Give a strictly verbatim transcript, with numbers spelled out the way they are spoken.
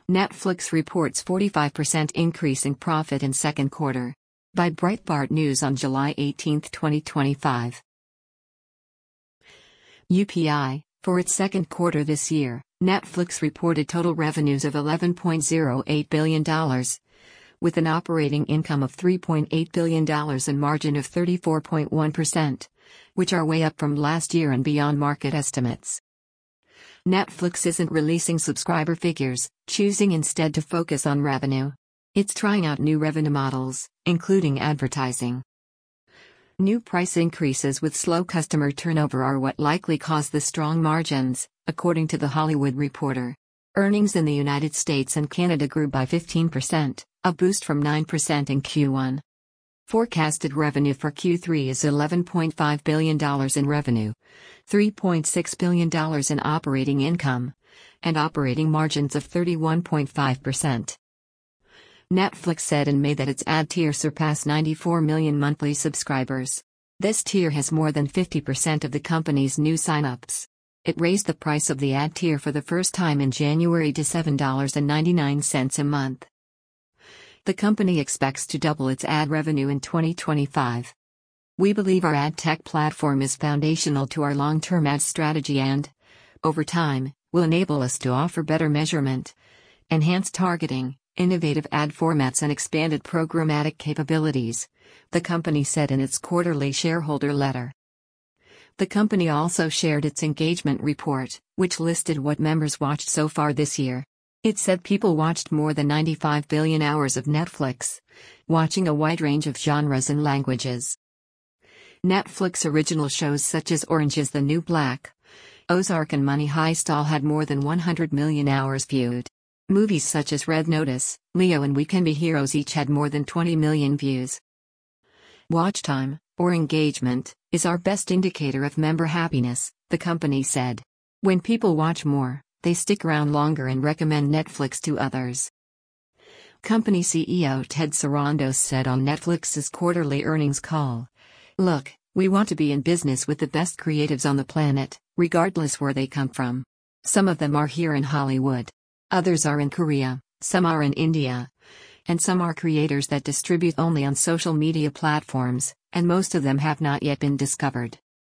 Netflix reports forty-five percent increase in profit in second quarter. By Breitbart News on July eighteenth, twenty twenty-five. U P I, for its second quarter this year, Netflix reported total revenues of eleven point zero eight billion dollars, with an operating income of three point eight billion dollars and margin of thirty-four point one percent, which are way up from last year and beyond market estimates. Netflix isn't releasing subscriber figures, choosing instead to focus on revenue. It's trying out new revenue models, including advertising. New price increases with slow customer turnover are what likely caused the strong margins, according to The Hollywood Reporter. Earnings in the United States and Canada grew by fifteen percent, a boost from nine percent in Q one. Forecasted revenue for Q three is eleven point five billion dollars in revenue, three point six billion dollars in operating income, and operating margins of thirty-one point five percent. Netflix said in May that its ad tier surpassed ninety-four million monthly subscribers. This tier has more than fifty percent of the company's new signups. It raised the price of the ad tier for the first time in January to seven dollars and ninety-nine cents a month. The company expects to double its ad revenue in twenty twenty-five. We believe our ad tech platform is foundational to our long-term ad strategy and, over time, will enable us to offer better measurement, enhanced targeting, innovative ad formats and expanded programmatic capabilities, the company said in its quarterly shareholder letter. The company also shared its engagement report, which listed what members watched so far this year. It said people watched more than ninety-five billion hours of Netflix, watching a wide range of genres and languages. Netflix original shows such as Orange is the New Black, Ozark and Money Heist all had more than one hundred million hours viewed. Movies such as Red Notice, Leo and We Can Be Heroes each had more than twenty million views. Watch time, or engagement, is our best indicator of member happiness, the company said. When people watch more, they stick around longer and recommend Netflix to others. Company C E O Ted Sarandos said on Netflix's quarterly earnings call, "Look, we want to be in business with the best creatives on the planet, regardless where they come from. Some of them are here in Hollywood. Others are in Korea, some are in India. And some are creators that distribute only on social media platforms, and most of them have not yet been discovered.